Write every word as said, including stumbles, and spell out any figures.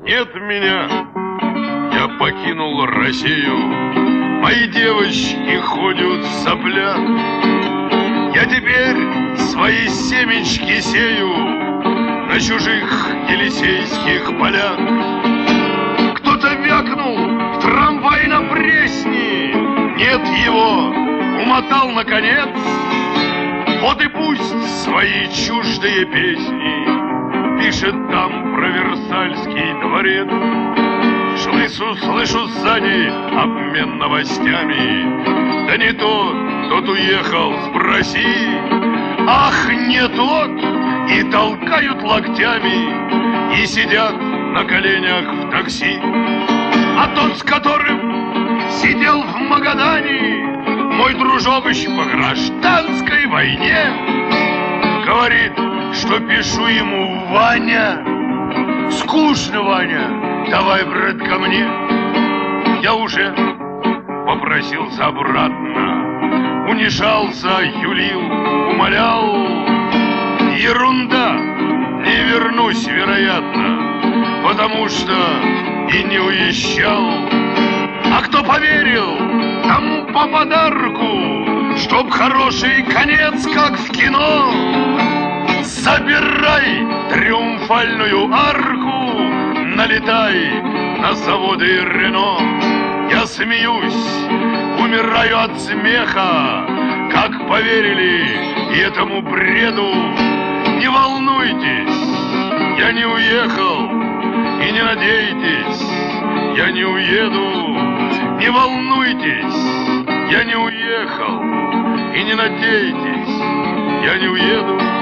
нет меня. Я покинул Россию, мои девочки ходят в соплях. Я теперь свои семечки сею на чужих елисейских полях. Кто-то вякнул в трамвай на Пресне, нет его, умотал наконец. Вот и пусть свои чуждые песни пишет там про Версальский дворец. Слышу, слышу сзади обмен новостями. Да не тот, тот уехал, спроси. Ах, не тот, и толкают локтями, и сидят на коленях в такси. А тот, с которым сидел в Магадане, мой дружок по гражданской войне, говорит, что пишу ему: Ваня, скучно, Ваня, давай, брат, ко мне. Я уже попросился обратно, унижался, юлил, умолял. Ерунда, не вернусь, вероятно, потому что и не уезжал. А кто поверил, тому по подарку, чтоб хороший конец, как в кино. Забирай триумфальную арку, налетай на заводы Рено. Я смеюсь, умираю от смеха, как поверили и этому бреду. Не волнуйтесь, я не уехал, и не надейтесь, я не уеду. Не волнуйтесь, я не уехал, и не надейтесь, я не уеду.